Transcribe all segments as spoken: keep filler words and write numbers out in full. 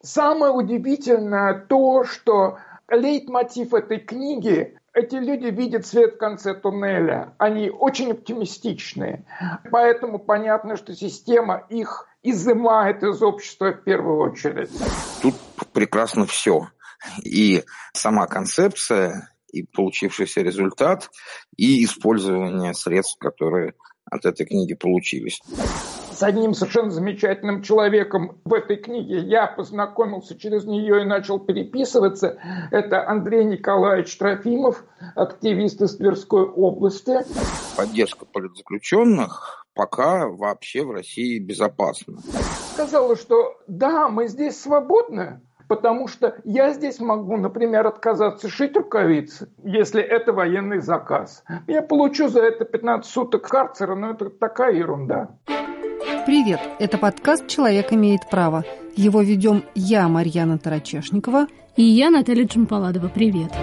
Самое удивительное то, что лейтмотив этой книги – эти люди видят свет в конце туннеля. Они очень оптимистичные. Поэтому понятно, что система их изымает из общества в первую очередь. Тут прекрасно все. И сама концепция, и получившийся результат, и использование средств, которые от этой книги получились. С одним совершенно замечательным человеком в этой книге я познакомился через нее и начал переписываться. Это Андрей Николаевич Трофимов, активист из Тверской области. Поддержка политзаключенных пока вообще в России безопасна. Сказала, что да, мы здесь свободны, потому что я здесь могу, например, отказаться шить рукавицы, если это военный заказ. Я получу за это пятнадцать суток карцера, но это такая ерунда. Привет, это подкаст «Человек имеет право». Его ведем я, Марьяна Тарачешникова. И я, Наталья Джампаладова. Привет.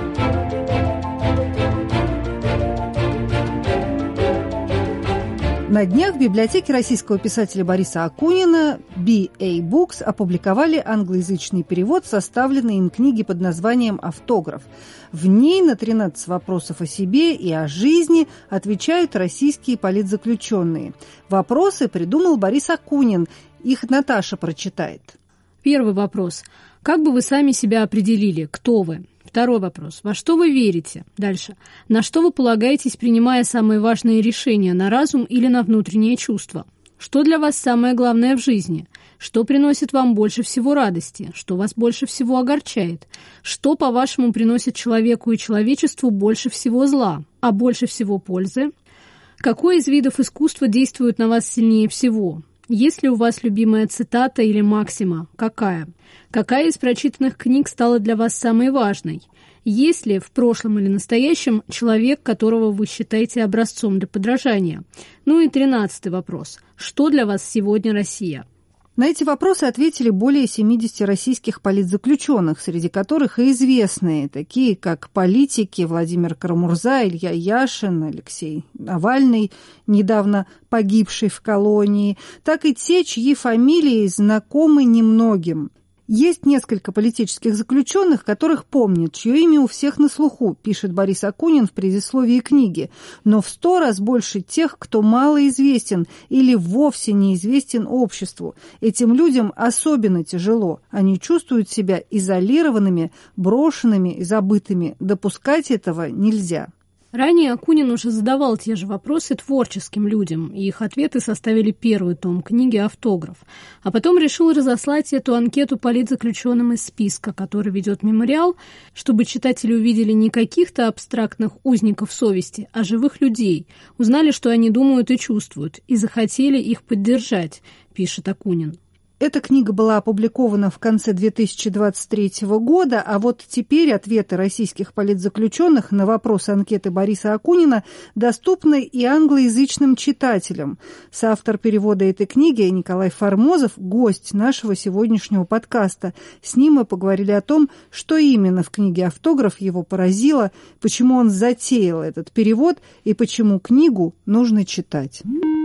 На днях в библиотеке российского писателя Бориса Акунина би эй Books опубликовали англоязычный перевод, составленный им книги под названием «Автограф». В ней на тринадцать вопросов о себе и о жизни отвечают российские политзаключенные. Вопросы придумал Борис Акунин. Их Наташа прочитает. Первый вопрос. Как бы вы сами себя определили? Кто вы? Второй вопрос. Во что вы верите? Дальше. На что вы полагаетесь, принимая самые важные решения, на разум или на внутренние чувства? Что для вас самое главное в жизни? Что приносит вам больше всего радости? Что вас больше всего огорчает? Что, по-вашему, приносит человеку и человечеству больше всего зла, а больше всего пользы? Какой из видов искусства действует на вас сильнее всего? Есть ли у вас любимая цитата или максима? Какая? Какая из прочитанных книг стала для вас самой важной? Есть ли в прошлом или настоящем человек, которого вы считаете образцом для подражания? Ну и тринадцатый вопрос. Что для вас сегодня Россия? На эти вопросы ответили более семидесяти российских политзаключенных, среди которых и известные, такие как политики Владимир Карамурза, Илья Яшин, Алексей Навальный, недавно погибший в колонии, так и те, чьи фамилии знакомы немногим. Есть несколько политических заключенных, которых помнят, чье имя у всех на слуху, пишет Борис Акунин в предисловии книги, но в сто раз больше тех, кто мало известен или вовсе неизвестен обществу. Этим людям особенно тяжело. Они чувствуют себя изолированными, брошенными и забытыми. Допускать этого нельзя. Ранее Акунин уже задавал те же вопросы творческим людям, и их ответы составили первый том книги «Автограф». А потом решил разослать эту анкету политзаключенным из списка, который ведет мемориал, чтобы читатели увидели не каких-то абстрактных узников совести, а живых людей, узнали, что они думают и чувствуют, и захотели их поддержать, пишет Акунин. Эта книга была опубликована в конце две тысячи двадцать третьего года, а вот теперь ответы российских политзаключенных на вопросы анкеты Бориса Акунина доступны и англоязычным читателям. Соавтор перевода этой книги Николай Формозов – гость нашего сегодняшнего подкаста. С ним мы поговорили о том, что именно в книге «Автограф» его поразило, почему он затеял этот перевод и почему книгу нужно читать.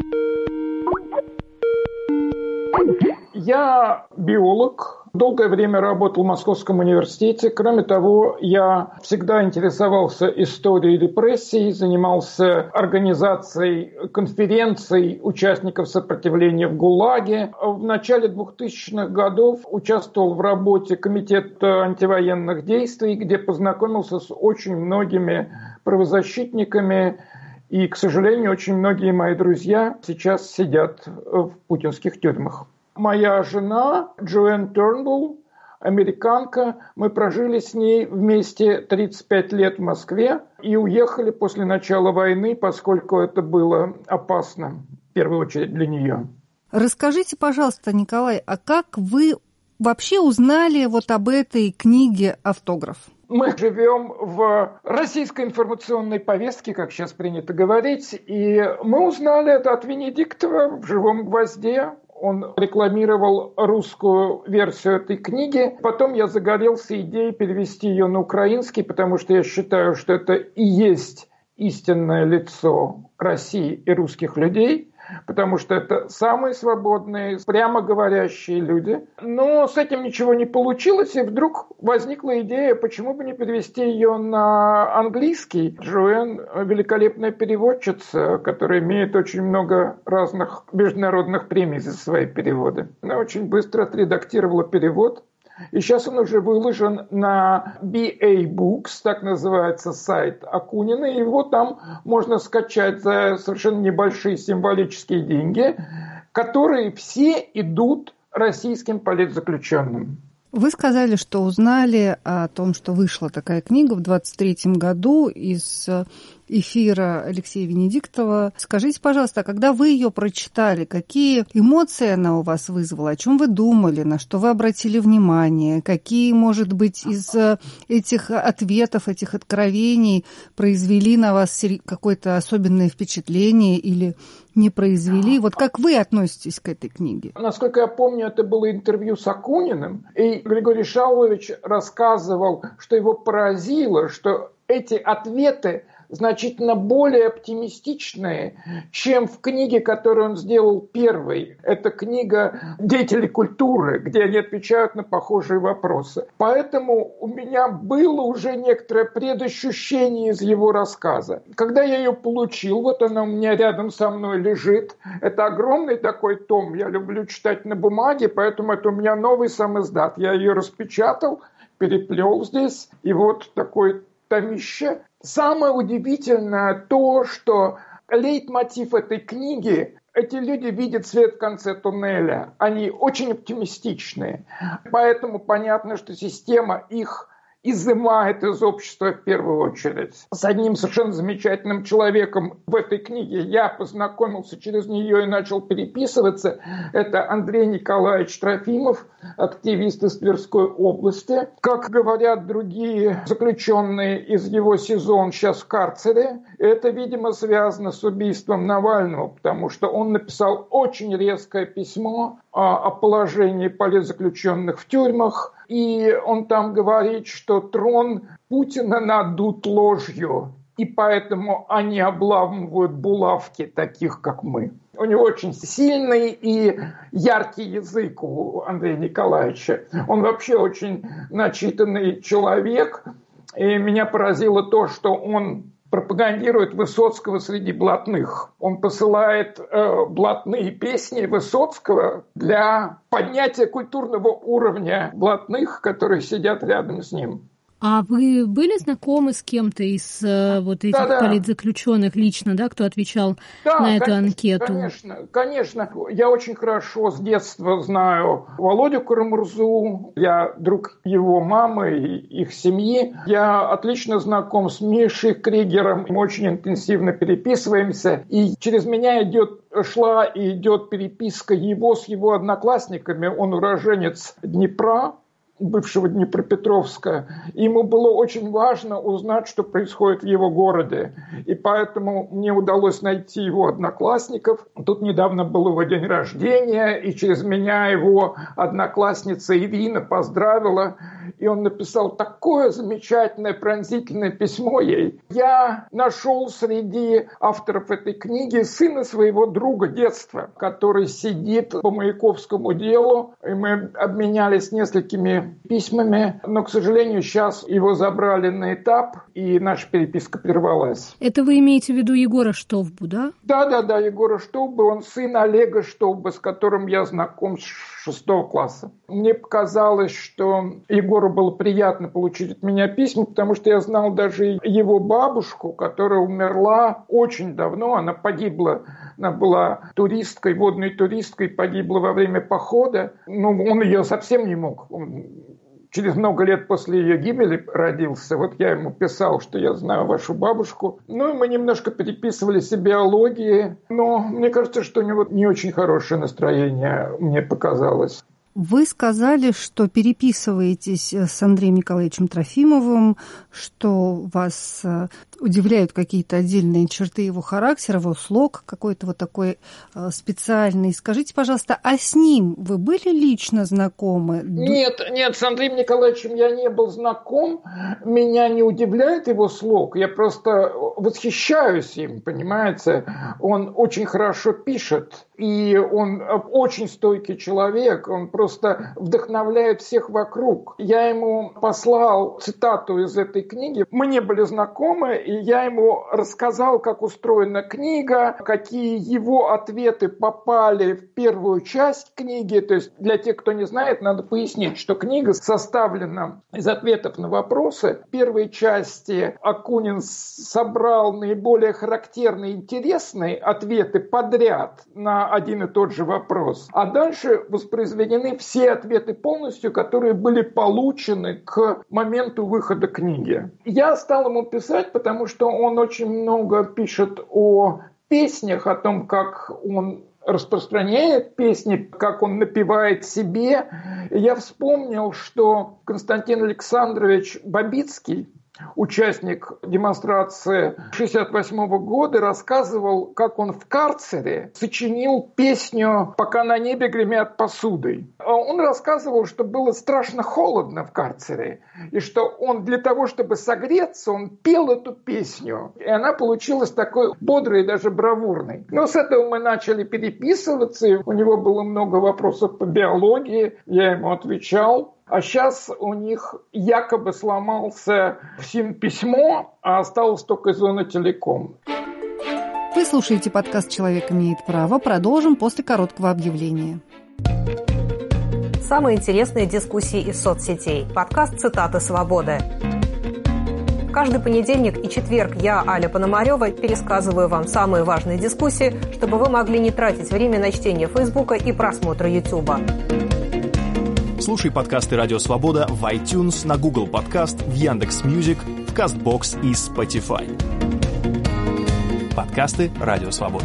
Я биолог, долгое время работал в Московском университете. Кроме того, я всегда интересовался историей репрессий, занимался организацией конференций участников сопротивления в ГУЛАГе. В начале двухтысячных годов участвовал в работе Комитета антивоенных действий, где познакомился с очень многими правозащитниками. И, к сожалению, очень многие мои друзья сейчас сидят в путинских тюрьмах. Моя жена Джоэн Тернбулл, американка, мы прожили с ней вместе тридцать пять лет в Москве и уехали после начала войны, поскольку это было опасно, в первую очередь для нее. Расскажите, пожалуйста, Николай, а как вы вообще узнали вот об этой книге «Автограф»? Мы живем в российской информационной повестке, как сейчас принято говорить, и мы узнали это от Венедиктова в «Живом гвозде». Он рекламировал русскую версию этой книги. Потом я загорелся идеей перевести ее на украинский, потому что я считаю, что это и есть истинное лицо России и русских людей. потому что это самые свободные, прямо говорящие люди. Но с этим ничего не получилось, и вдруг возникла идея, почему бы не перевести ее на английский. Джоэн – великолепная переводчица, которая имеет очень много разных международных премий за свои переводы. Она очень быстро отредактировала перевод. И сейчас он уже выложен на би эй Books, так называется сайт Акунина. И его там можно скачать за совершенно небольшие символические деньги, которые все идут российским политзаключенным. Вы сказали, что узнали о том, что вышла такая книга в двадцать третьем году из эфира Алексея Венедиктова. Скажите, пожалуйста, а когда вы ее прочитали, какие эмоции она у вас вызвала? О чем вы думали? На что вы обратили внимание? Какие, может быть, из этих ответов, этих откровений произвели на вас какое-то особенное впечатление или не произвели? Вот как вы относитесь к этой книге? Насколько я помню, это было интервью с Акуниным, и Григорий Шаулович рассказывал, что его поразило, что эти ответы значительно более оптимистичные, чем в книге, которую он сделал первой. Это книга «Деятели культуры», где они отвечают на похожие вопросы. Поэтому у меня было уже некоторое предощущение из его рассказа. Когда я ее получил, вот она у меня рядом со мной лежит. Это огромный такой том, я люблю читать на бумаге, поэтому это у меня новый самиздат. Я ее распечатал, переплел здесь, и вот такой томище. Самое удивительное то, что лейтмотив этой книги – эти люди видят свет в конце туннеля. Они очень оптимистичные. Поэтому понятно, что система их изымает из общества в первую очередь. С одним совершенно замечательным человеком в этой книге я познакомился через нее и начал переписываться. Это Андрей Николаевич Трофимов, активист из Тверской области. Как говорят другие заключенные из его СИЗО, он сейчас в карцере. Это, видимо, связано с убийством Навального, потому что он написал очень резкое письмо о положении политзаключенных в тюрьмах. И он там говорит, что трон Путина надут ложью, и поэтому они обламывают булавки таких, как мы. У него очень сильный и яркий язык у Андрея Николаевича. Он вообще очень начитанный человек. И меня поразило то, что он пропагандирует Высоцкого среди блатных. Он посылает э, блатные песни Высоцкого для поднятия культурного уровня блатных, которые сидят рядом с ним. А вы были знакомы с кем-то из э, вот этих да, да. политзаключенных лично, да, кто отвечал да, на эту конечно, анкету? Конечно, конечно. Я очень хорошо с детства знаю Володю Карамурзу, я друг его мамы и их семьи. Я отлично знаком с Мишей Кригером, мы очень интенсивно переписываемся. И через меня идет, шла и идет переписка его с его одноклассниками. Он уроженец Днепра, бывшего Днепропетровска. Ему было очень важно узнать, что происходит в его городе. И поэтому мне удалось найти его одноклассников. Тут недавно был его день рождения, и через меня его одноклассница Ирина поздравила. И он написал такое замечательное, пронзительное письмо ей. Я нашел среди авторов этой книги сына своего друга детства, который сидит по Маяковскому делу. И мы обменялись несколькими письмами, но, к сожалению, сейчас его забрали на этап, и наша переписка прервалась. Это вы имеете в виду Егора Штовбу, да? Да-да-да, Егора Штовбы, он сын Олега Штовбы, с которым я знаком с шестого класса. Мне показалось, что Егору было приятно получить от меня письма, потому что я знал даже его бабушку, которая умерла очень давно, она погибла, она была туристкой, водной туристкой, погибла во время похода, но он ее совсем не мог. Он через много лет после ее гибели родился. Вот я ему писал, что я знаю вашу бабушку. Ну, и мы немножко переписывались о биологии. Но мне кажется, что у него не очень хорошее настроение, мне показалось. Вы сказали, что переписываетесь с Андреем Николаевичем Трофимовым, что вас удивляют какие-то отдельные черты его характера, его слог какой-то вот такой специальный. Скажите, пожалуйста, а с ним вы были лично знакомы? Нет, нет, с Андреем Николаевичем я не был знаком. Меня не удивляет его слог. Я просто восхищаюсь им, понимаете. Он очень хорошо пишет, и он очень стойкий человек, он просто вдохновляет всех вокруг. Я ему послал цитату из этой книги. Мы не были знакомы, и я ему рассказал, как устроена книга, какие его ответы попали в первую часть книги. То есть для тех, кто не знает, надо пояснить, что книга составлена из ответов на вопросы. В первой части Акунин собрал наиболее характерные и интересные ответы подряд на один и тот же вопрос. А дальше воспроизведены все ответы полностью, которые были получены к моменту выхода книги. Я стал ему писать, потому что он очень много пишет о песнях, о том, как он распространяет песни, как он напевает себе. И я вспомнил, что Константин Александрович Бабицкий, участник демонстрации шестьдесят восьмого года, рассказывал, как он в карцере сочинил песню «Пока на небе гремят посудой». Он рассказывал, что было страшно холодно в карцере, и что он для того, чтобы согреться, он пел эту песню. И она получилась такой бодрой и даже бравурной. Но с этого мы начали переписываться, и у него было много вопросов по биологии, я ему отвечал. А сейчас у них якобы сломался СИМ-письмо, а осталась только зона телеком. Вы слушаете подкаст «Человек имеет право». Продолжим после короткого объявления. Самые интересные дискуссии из соцсетей. Подкаст «Цитаты свободы». Каждый понедельник и четверг я, Аля Пономарева, пересказываю вам самые важные дискуссии, чтобы вы могли не тратить время на чтение Фейсбука и просмотра Ютуба. Слушай подкасты «Радио Свобода» в iTunes, на Google Подкаст, в Яндекс.Мьюзик, в Кастбокс и Spotify. Подкасты «Радио Свобода».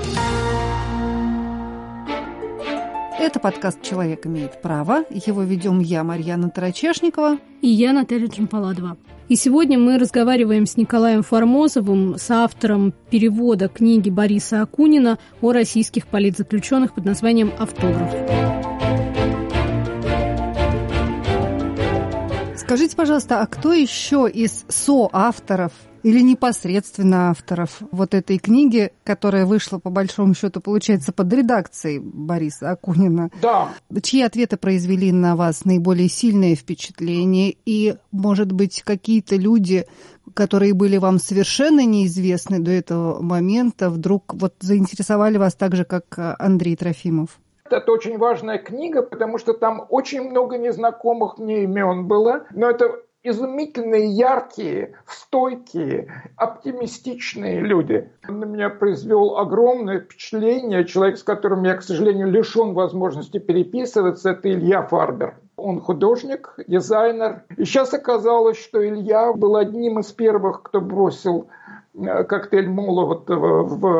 Это подкаст «Человек имеет право». Его ведем я, Марьяна Тарачешникова. И я, Наталья Джампаладова. И сегодня мы разговариваем с Николаем Формозовым, соавтором перевода книги Бориса Акунина о российских политзаключенных под названием «Автограф». Скажите, пожалуйста, а кто еще из соавторов или непосредственно авторов вот этой книги, которая вышла, по большому счету, получается, под редакцией Бориса Акунина? Да. Чьи ответы произвели на вас наиболее сильное впечатление? И, может быть, какие-то люди, которые были вам совершенно неизвестны до этого момента, вдруг вот заинтересовали вас так же, как Андрей Трофимов? Это очень важная книга, потому что там очень много незнакомых мне имен было, но это изумительные, яркие, стойкие, оптимистичные люди. Он на меня произвел огромное впечатление. Человек, с которым я, к сожалению, лишен возможности переписываться, это Илья Фарбер. Он художник, дизайнер. И сейчас оказалось, что Илья был одним из первых, кто бросил коктейль Молотова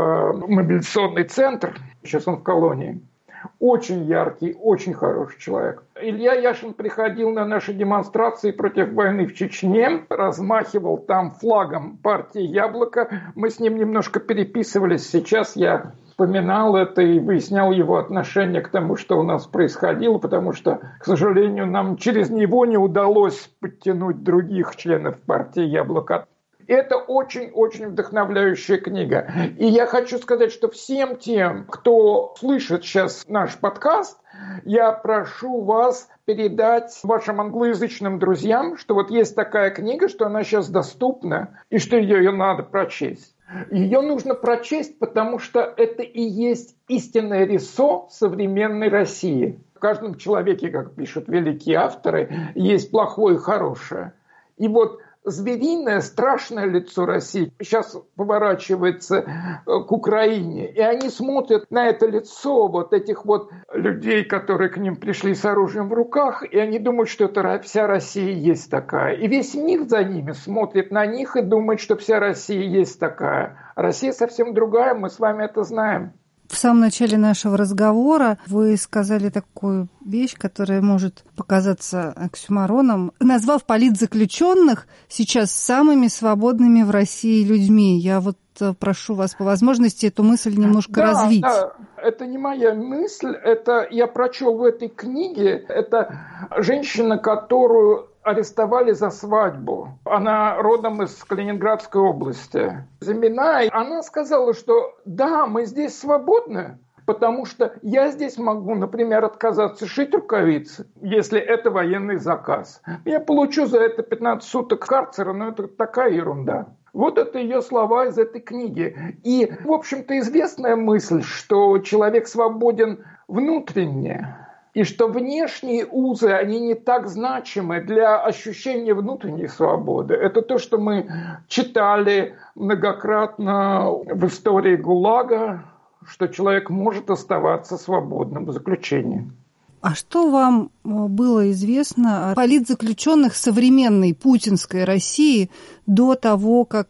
в мобилизационный центр. Сейчас он в колонии. Очень яркий, очень хороший человек. Илья Яшин приходил на наши демонстрации против войны в Чечне, размахивал там флагом партии «Яблоко». Мы с ним немножко переписывались. Сейчас я вспоминал это и выяснял его отношение к тому, что у нас происходило, потому что, к сожалению, нам через него не удалось подтянуть других членов партии «Яблоко». Это очень-очень вдохновляющая книга. И я хочу сказать, что всем тем, кто слышит сейчас наш подкаст, я прошу вас передать вашим англоязычным друзьям, что вот есть такая книга, что она сейчас доступна, и что ее, ее надо прочесть. Ее нужно прочесть, потому что это и есть истинное рисо современной России. В каждом человеке, как пишут великие авторы, есть плохое и хорошее. И вот звериное, страшное лицо России сейчас поворачивается к Украине. И они смотрят на это лицо вот этих вот людей, которые к ним пришли с оружием в руках, и они думают, что это вся Россия есть такая. И весь мир за ними смотрит на них и думает, что вся Россия есть такая. А Россия совсем другая, мы с вами это знаем. В самом начале нашего разговора вы сказали такую вещь, которая может показаться оксюмороном, назвав политзаключенных сейчас самыми свободными в России людьми. Я вот прошу вас по возможности эту мысль немножко да, развить. Да. Это не моя мысль, это я прочел в этой книге. Это женщина, которую арестовали за свадьбу. Она родом из Калининградской области. Зимина, она сказала, что да, мы здесь свободны, потому что я здесь могу, например, отказаться шить рукавицы, если это военный заказ. Я получу за это пятнадцать суток карцера, но это такая ерунда. Вот это ее слова из этой книги. И, в общем-то, известная мысль, что человек свободен внутренне, и что внешние узы, они не так значимы для ощущения внутренней свободы. Это то, что мы читали многократно в истории ГУЛАГа, что человек может оставаться свободным в заключении. А что вам было известно о политзаключенных современной путинской России до того, как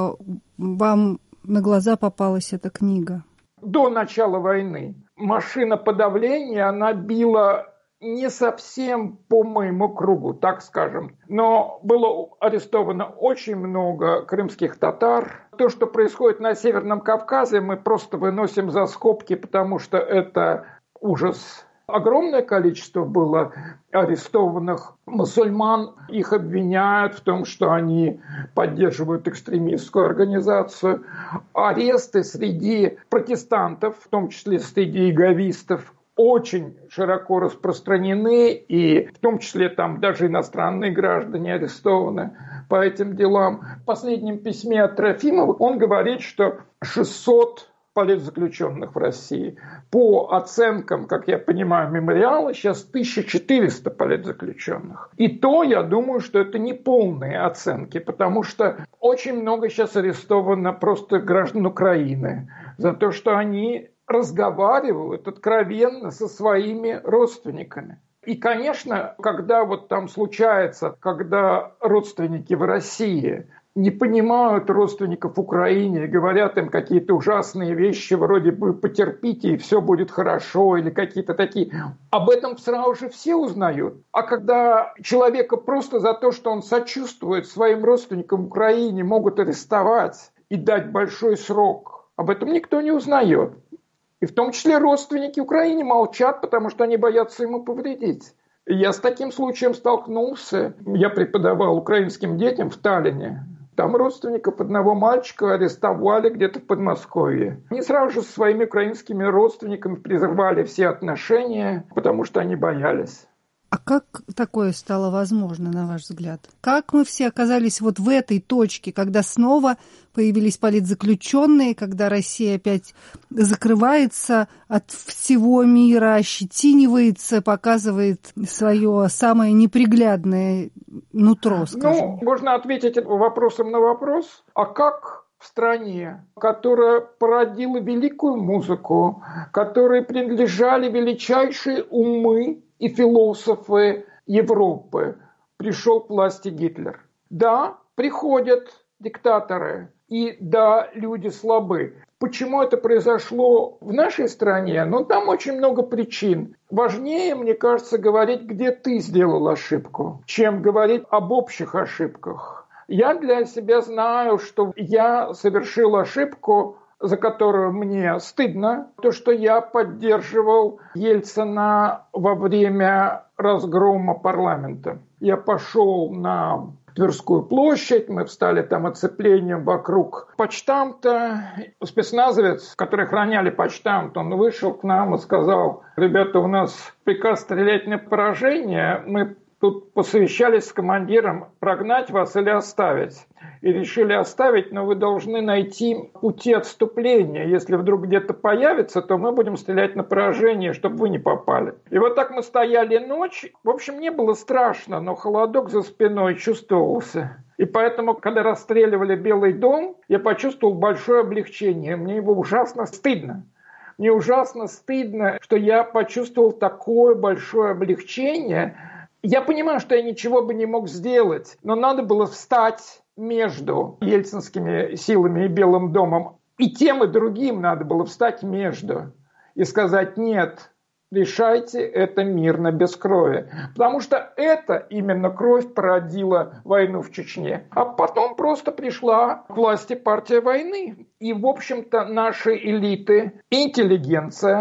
вам на глаза попалась эта книга? До начала войны машина подавления, она била не совсем по моему кругу, так скажем. Но было арестовано очень много крымских татар. То, что происходит на Северном Кавказе, мы просто выносим за скобки, потому что это ужас. Огромное количество было арестованных мусульман. Их обвиняют в том, что они поддерживают экстремистскую организацию. Аресты среди протестантов, в том числе среди иговистов, очень широко распространены. И в том числе там даже иностранные граждане арестованы по этим делам. В последнем письме от Трофимова он говорит, что шестьсот политзаключенных в России. По оценкам, как я понимаю, мемориала, сейчас тысяча четыреста политзаключенных. И то, я думаю, что это не полные оценки, потому что очень много сейчас арестовано просто граждан Украины за то, что они разговаривают откровенно со своими родственниками. И, конечно, когда вот там случается, когда родственники в России не понимают родственников в Украине и говорят им какие-то ужасные вещи, вроде бы «потерпите, и все будет хорошо», или какие-то такие. Об этом сразу же все узнают. А когда человека просто за то, что он сочувствует своим родственникам в Украине, могут арестовать и дать большой срок, об этом никто не узнает. И в том числе родственники Украины молчат, потому что они боятся ему повредить. И я с таким случаем столкнулся. Я преподавал украинским детям в Таллине. Там родственников одного мальчика арестовали где-то в Подмосковье. Они сразу же со своими украинскими родственниками прервали все отношения, потому что они боялись. А как такое стало возможно, на ваш взгляд? Как мы все оказались вот в этой точке, когда снова появились политзаключенные, когда Россия опять закрывается от всего мира, ощетинивается, показывает свое самое неприглядное нутро, скажем? Ну, можно ответить вопросом на вопрос. А как в стране, которая породила великую музыку, которой принадлежали величайшие умы и философы Европы, пришел к власти Гитлер? Да, приходят диктаторы, и да, люди слабы. Почему это произошло в нашей стране? Ну, там очень много причин. Важнее, мне кажется, говорить, где ты сделал ошибку, чем говорить об общих ошибках. Я для себя знаю, что я совершил ошибку, за которую мне стыдно, то, что я поддерживал Ельцина во время разгрома парламента. Я пошел на Тверскую площадь, мы встали там оцеплением вокруг почтамта. Спецназовец, который охраняли почтамт, он вышел к нам и сказал: ребята, у нас приказ стрелять на поражение, мы тут посовещались с командиром, прогнать вас или оставить. И решили оставить, но вы должны найти пути отступления. Если вдруг где-то появится, то мы будем стрелять на поражение, чтобы вы не попали. И вот так мы стояли ночь. В общем, не было страшно, но холодок за спиной чувствовался. И поэтому, когда расстреливали Белый дом, я почувствовал большое облегчение. Мне его ужасно стыдно. Мне ужасно стыдно, что я почувствовал такое большое облегчение. Я понимаю, что я ничего бы не мог сделать, но надо было встать между ельцинскими силами и Белым домом. И тем, и другим надо было встать между. И сказать: нет, решайте это мирно, без крови. Потому что это именно кровь породила войну в Чечне. А потом просто пришла к власти партия войны. И, в общем-то, наши элиты, интеллигенция,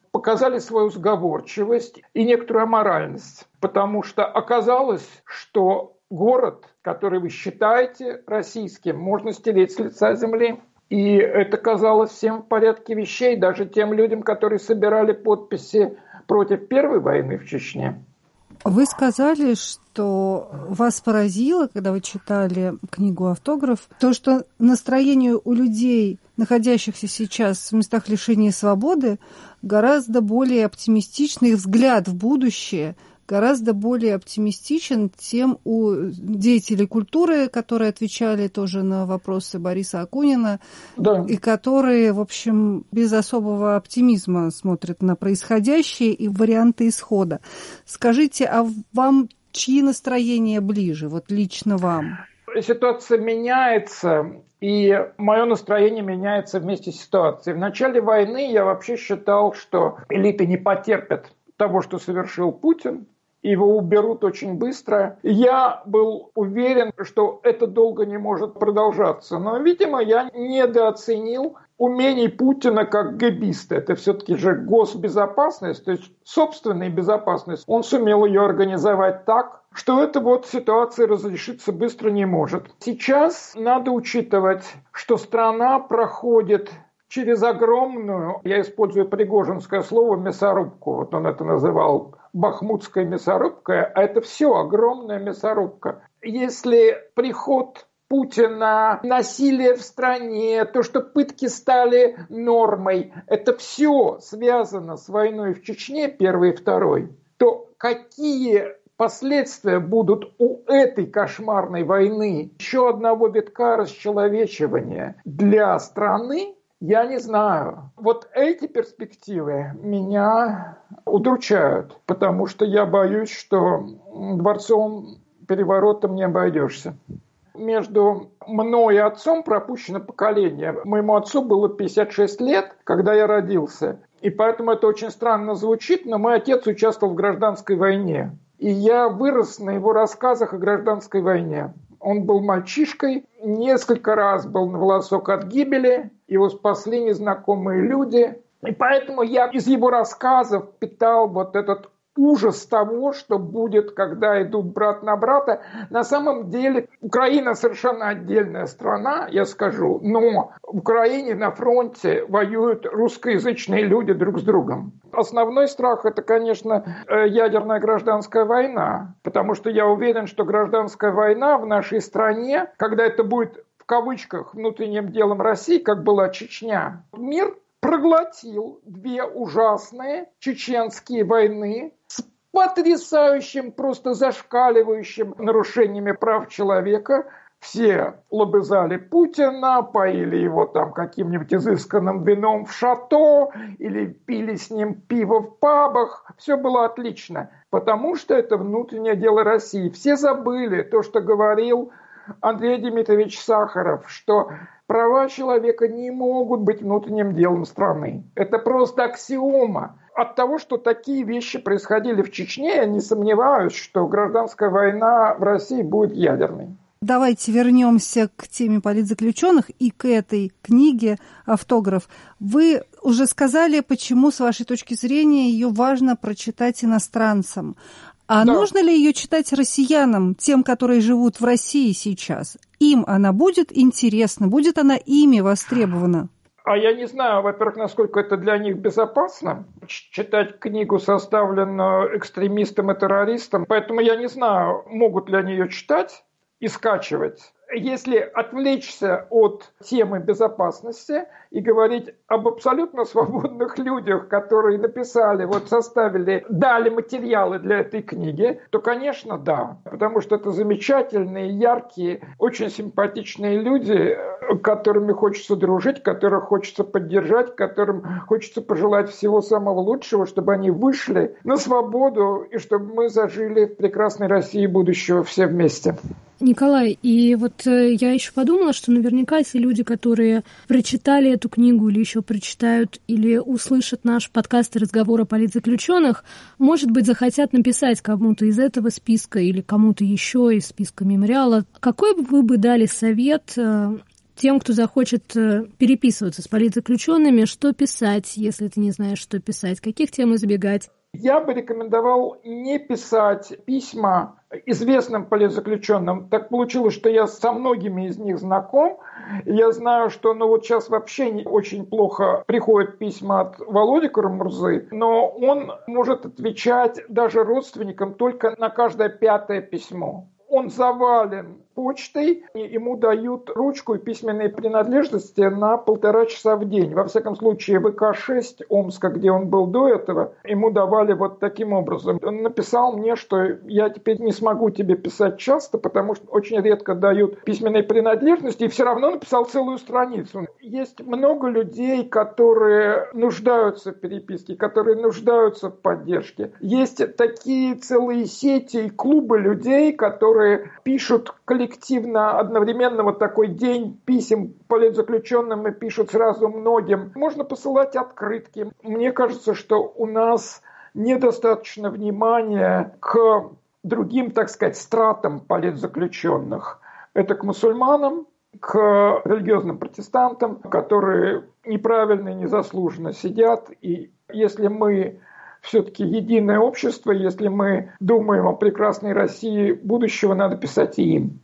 показали свою сговорчивость и некоторую аморальность, потому что оказалось, что город, который вы считаете российским, можно стереть с лица земли. И это казалось всем в порядке вещей, даже тем людям, которые собирали подписи против первой войны в Чечне. Вы сказали, что вас поразило, когда вы читали книгу «Автограф», то, что настроение у людей, находящихся сейчас в местах лишения свободы, гораздо более оптимистичный, взгляд в будущее гораздо более оптимистичен, чем у деятелей культуры, которые отвечали тоже на вопросы Бориса Акунина, да. И которые, в общем, без особого оптимизма смотрят на происходящее и варианты исхода. Скажите, а вам чьи настроения ближе, вот лично вам? Ситуация меняется, и мое настроение меняется вместе с ситуацией. В начале войны я вообще считал, что элиты не потерпят того, что совершил Путин, его уберут очень быстро. Я был уверен, что это долго не может продолжаться. Но, видимо, я недооценил умений Путина как гэбиста. Это все-таки же госбезопасность, то есть собственная безопасность. Он сумел ее организовать так, что эта вот ситуация разрешиться быстро не может. Сейчас надо учитывать, что страна проходит через огромную, я использую пригожинское слово, мясорубку. Вот он это называл бахмутская мясорубка, а это все огромная мясорубка. Если приход Путина, насилие в стране, то, что пытки стали нормой, это все связано с войной в Чечне, первой и второй, то какие последствия будут у этой кошмарной войны, еще одного витка расчеловечивания для страны, я не знаю. Вот эти перспективы меня удручают, потому что я боюсь, что дворцовым переворотом не обойдешься. Между мной и отцом пропущено поколение. Моему отцу было пятьдесят шесть лет, когда я родился. И поэтому это очень странно звучит, но мой отец участвовал в гражданской войне. И я вырос на его рассказах о гражданской войне. Он был мальчишкой, несколько раз был на волосок от гибели, его спасли незнакомые люди. И поэтому я из его рассказов питал вот этот ужас того, что будет, когда идут брат на брата. На самом деле Украина совершенно отдельная страна, я скажу, но в Украине на фронте воюют русскоязычные люди друг с другом. Основной страх – это, конечно, ядерная гражданская война, потому что я уверен, что гражданская война в нашей стране, когда это будет в кавычках внутренним делом России, как была Чечня, мир проглотил две ужасные чеченские войны с потрясающим, просто зашкаливающим нарушениями прав человека. Все лобызали Путина, поили его там каким-нибудь изысканным вином в шато или пили с ним пиво в пабах. Все было отлично, потому что это внутреннее дело России. Все забыли то, что говорил Андрей Дмитриевич Сахаров, что права человека не могут быть внутренним делом страны. Это просто аксиома. От того, что такие вещи происходили в Чечне, я не сомневаюсь, что гражданская война в России будет ядерной. Давайте вернемся к теме политзаключенных и к этой книге «Автограф». Вы уже сказали, почему, с вашей точки зрения, ее важно прочитать иностранцам. А да. Нужно ли ее читать россиянам, тем, которые живут в России сейчас? Им она будет интересна? Будет она ими востребована? А я не знаю, во-первых, насколько это для них безопасно, читать книгу, составленную экстремистом и террористом. Поэтому я не знаю, могут ли они ее читать и скачивать. Если отвлечься от темы безопасности и говорить об абсолютно свободных людях, которые написали, вот составили, дали материалы для этой книги, то, конечно, да. Потому что это замечательные, яркие, очень симпатичные люди, которыми хочется дружить, которых хочется поддержать, которым хочется пожелать всего самого лучшего, чтобы они вышли на свободу и чтобы мы зажили в прекрасной России будущего все вместе. Николай, и вот я еще подумала, что наверняка те люди, которые прочитали эту книгу или еще прочитают, или услышат наш подкаст и разговор о политзаключенных, может быть, захотят написать кому-то из этого списка или кому-то еще из списка мемориала. Какой бы вы бы дали совет тем, кто захочет переписываться с политзаключенными, что писать, если ты не знаешь, что писать, каких тем избегать? Я бы рекомендовал не писать письма известным политзаключенным. Так получилось, что я со многими из них знаком. Я знаю, что ну вот сейчас вообще не очень плохо приходят письма от Володи Карамурзы, но он может отвечать даже родственникам только на каждое пятое письмо. Он завален почтой, и ему дают ручку и письменные принадлежности на полтора часа в день. Во всяком случае, вэ ка шесть Омска, где он был до этого, ему давали вот таким образом. Он написал мне, что я теперь не смогу тебе писать часто, потому что очень редко дают письменные принадлежности, и все равно написал целую страницу. Есть много людей, которые нуждаются в переписке, которые нуждаются в поддержке. Есть такие целые сети и клубы людей, которые пишут коллективно, одновременно вот такой день писем политзаключенным и пишут сразу многим. Можно посылать открытки. Мне кажется, что у нас недостаточно внимания к другим, так сказать, стратам политзаключенных. Это к мусульманам, к религиозным протестантам, которые неправильно и незаслуженно сидят. И если мы все-таки единое общество, если мы думаем о прекрасной России будущего, надо писать и им.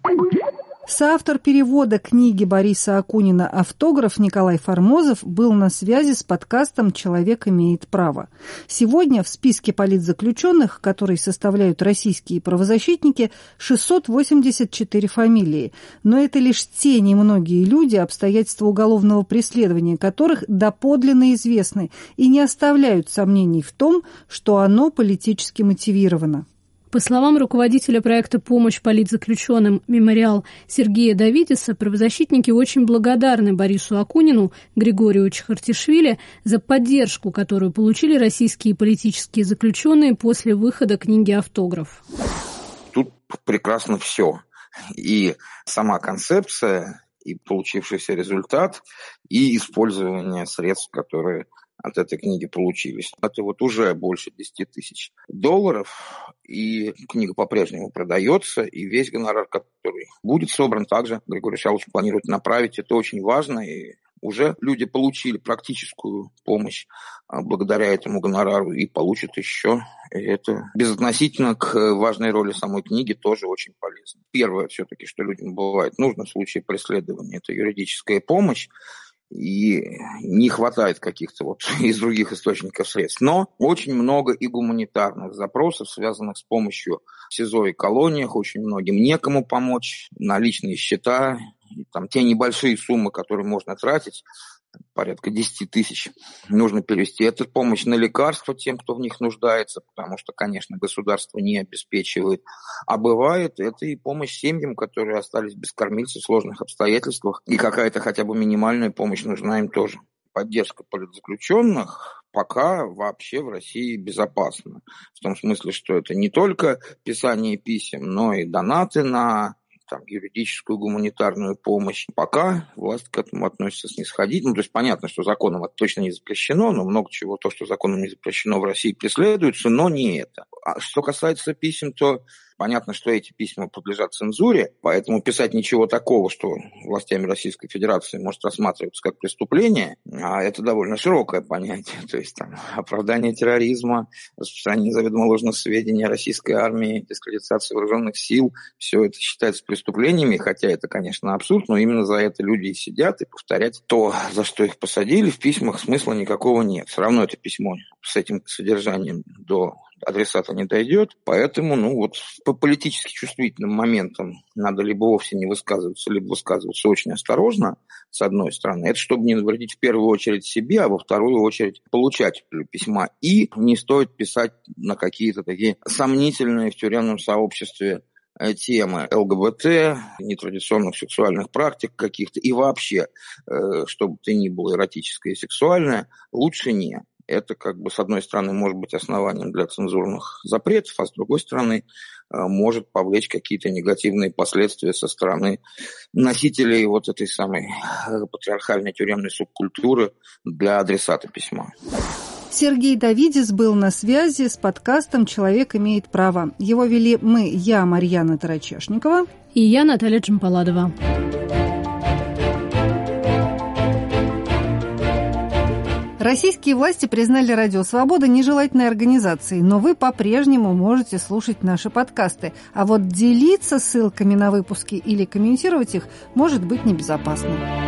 Соавтор перевода книги Бориса Акунина «Автограф» Николай Формозов был на связи с подкастом «Человек имеет право». Сегодня в списке политзаключенных, которые составляют российские правозащитники, шестьсот восемьдесят четыре фамилии. Но это лишь те немногие люди, обстоятельства уголовного преследования которых доподлинно известны и не оставляют сомнений в том, что оно политически мотивировано. По словам руководителя проекта «Помощь политзаключенным» «Мемориал» Сергея Давидиса, правозащитники очень благодарны Борису Акунину, Григорию Чхартишвили за поддержку, которую получили российские политические заключенные после выхода книги «Автограф». Тут прекрасно все. И сама концепция, и получившийся результат, и использование средств, которые от этой книги получились. Это вот уже больше десять тысяч долларов, и книга по-прежнему продается, и весь гонорар, который будет собран, также Григорий Шалович планирует направить. Это очень важно, и уже люди получили практическую помощь благодаря этому гонорару и получат еще. И это безотносительно к важной роли самой книги тоже очень полезно. Первое все-таки, что людям бывает нужно в случае преследования, это юридическая помощь. И не хватает каких-то вот из других источников средств. Но очень много и гуманитарных запросов, связанных с помощью в СИЗО и колониях. Очень многим некому помочь. Наличные счета, там, те небольшие суммы, которые можно тратить, порядка десять тысяч, нужно перевести эту помощь на лекарства тем, кто в них нуждается, потому что, конечно, государство не обеспечивает. А бывает это и помощь семьям, которые остались без кормильца в сложных обстоятельствах, и какая-то хотя бы минимальная помощь нужна им тоже. Поддержка политзаключенных пока вообще в России безопасна. В том смысле, что это не только писание писем, но и донаты на там, юридическую, гуманитарную помощь. Пока власть к этому относится снисходительно. Ну, то есть понятно, что законом это точно не запрещено, но много чего, то, что законом не запрещено, в России преследуется, но не это. А что касается писем, то понятно, что эти письма подлежат цензуре, поэтому писать ничего такого, что властями Российской Федерации может рассматриваться как преступление, а это довольно широкое понятие. То есть там оправдание терроризма, распространение заведомо ложных сведений о российской армии, дискредитация вооруженных сил, все это считается преступлениями, хотя это, конечно, абсурд, но именно за это люди и сидят, и повторять то, за что их посадили, в письмах смысла никакого нет. Все равно это письмо с этим содержанием до адресата не дойдет, поэтому, ну вот, по политически чувствительным моментам надо либо вовсе не высказываться, либо высказываться очень осторожно, с одной стороны. Это чтобы не навредить в первую очередь себе, а во вторую очередь получателю письма. И не стоит писать на какие-то такие сомнительные в тюремном сообществе темы ЛГБТ, нетрадиционных сексуальных практик каких-то, и вообще, что бы то ни было эротическое и сексуальное, лучше не. Это, как бы, с одной стороны, может быть основанием для цензурных запретов, а с другой стороны, может повлечь какие-то негативные последствия со стороны носителей вот этой самой патриархальной тюремной субкультуры для адресата письма. Сергей Давидис был на связи с подкастом «Человек имеет право». Его вели мы, я, Марьяна Тарачешникова. И я, Наталья Джампаладова. Российские власти признали «Радио Свобода» нежелательной организацией, но вы по-прежнему можете слушать наши подкасты. А вот делиться ссылками на выпуски или комментировать их может быть небезопасно.